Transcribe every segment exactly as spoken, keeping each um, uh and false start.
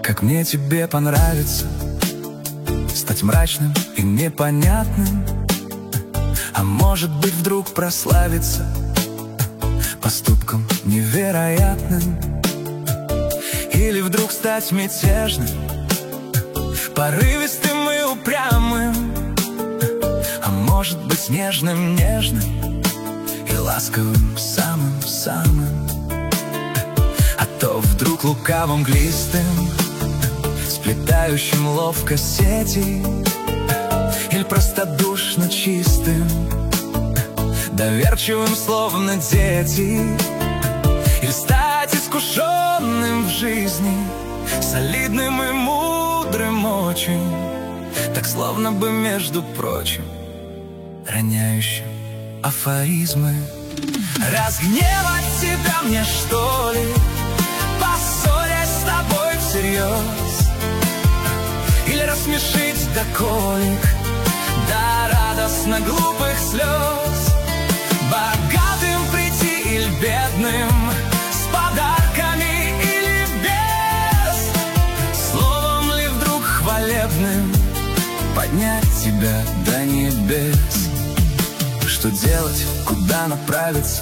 как мне тебе понравится стать мрачным и непонятным, а может быть вдруг прославиться поступком невероятным, или вдруг стать мятежным, порывистым и упрямым, а может быть нежным-нежным и ласковым самым-самым, а то вдруг лукавым глистым, сплетающим ловко сети, или простодушно чистым, доверчивым, словно дети, или стать искушенным в жизни, солидным и мудрым очень, так словно бы, между прочим, роняющим афоризмы. Разгневать тебя мне, что ли, поссорясь с тобой всерьез, или рассмешить до колик, до радостно глупых слез, богатым прийти или бедным, с подарками или без, словом ли вдруг хвалебным поднять тебя до небес. Что делать, куда направиться,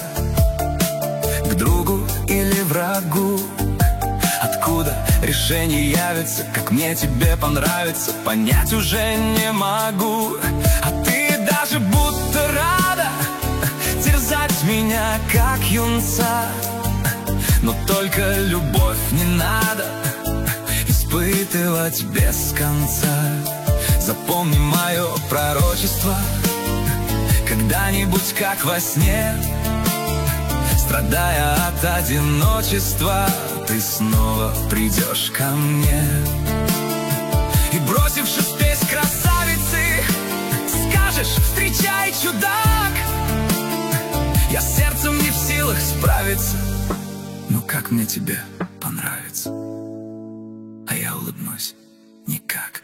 к другу или врагу? Откуда решение явится, как мне тебе понравится, понять уже не могу. А ты даже будто рада терзать меня, как юнца, но только любовь не надо испытывать без конца. Запомни мое пророчество, когда-нибудь, как во сне, страдая от одиночества, ты снова придешь ко мне. И бросившись петь красавицы, скажешь: встречай, чудак. Я сердцем не в силах справиться, ну как мне тебе понравится? А я улыбнусь: никак.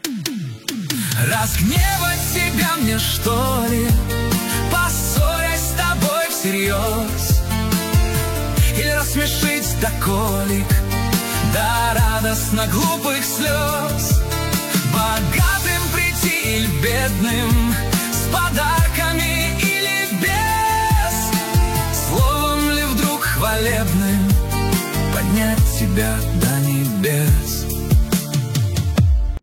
Разгневать себя мне, что ли, поссорясь с тобой всерьез, или рассмешить до колик, до радостно глупых слез, богатым прийти или бедным, с подарками или без, словом ли вдруг хвалебным поднять тебя